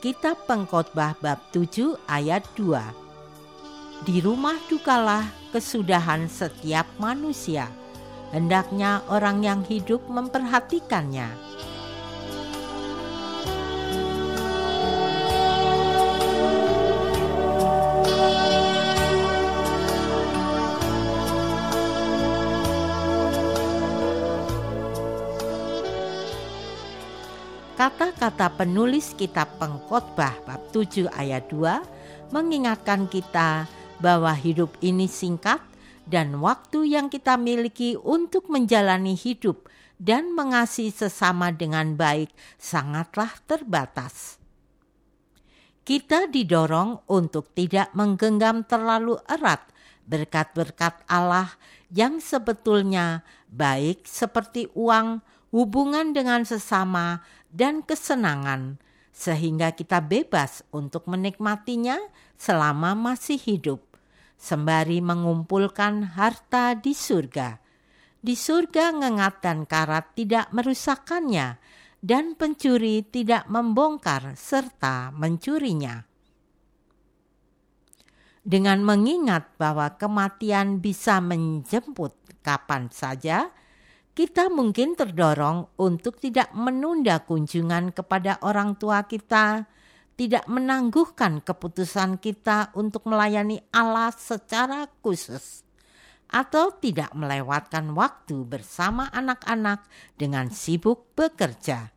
Kitab Pengkhotbah bab 7 ayat 2. Di rumah dukalah kesudahan setiap manusia, hendaknya orang yang hidup memperhatikannya. Kata-kata penulis kitab Pengkhotbah bab 7 ayat 2 mengingatkan kita bahwa hidup ini singkat dan waktu yang kita miliki untuk menjalani hidup dan mengasihi sesama dengan baik sangatlah terbatas. Kita didorong untuk tidak menggenggam terlalu erat berkat-berkat Allah yang sebetulnya baik seperti uang, hubungan dengan sesama, dan kesenangan, sehingga kita bebas untuk menikmatinya selama masih hidup, sembari mengumpulkan harta di surga. Di surga ngengat dan karat tidak merusakkannya, dan pencuri tidak membongkar serta mencurinya. Dengan mengingat bahwa kematian bisa menjemput kapan saja, kita mungkin terdorong untuk tidak menunda kunjungan kepada orang tua kita, tidak menangguhkan keputusan kita untuk melayani Allah secara khusus, atau tidak melewatkan waktu bersama anak-anak dengan sibuk bekerja.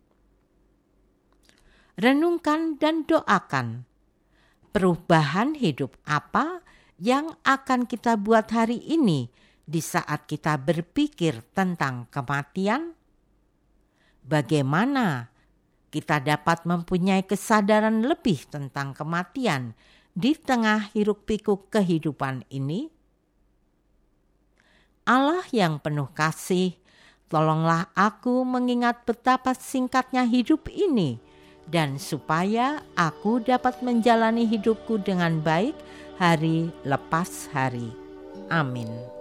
Renungkan dan doakan. Perubahan hidup apa yang akan kita buat hari ini di saat kita berpikir tentang kematian? Bagaimana kita dapat mempunyai kesadaran lebih tentang kematian di tengah hiruk-pikuk kehidupan ini? Allah yang penuh kasih, tolonglah aku mengingat betapa singkatnya hidup ini, dan supaya aku dapat menjalani hidupku dengan baik hari lepas hari. Amin.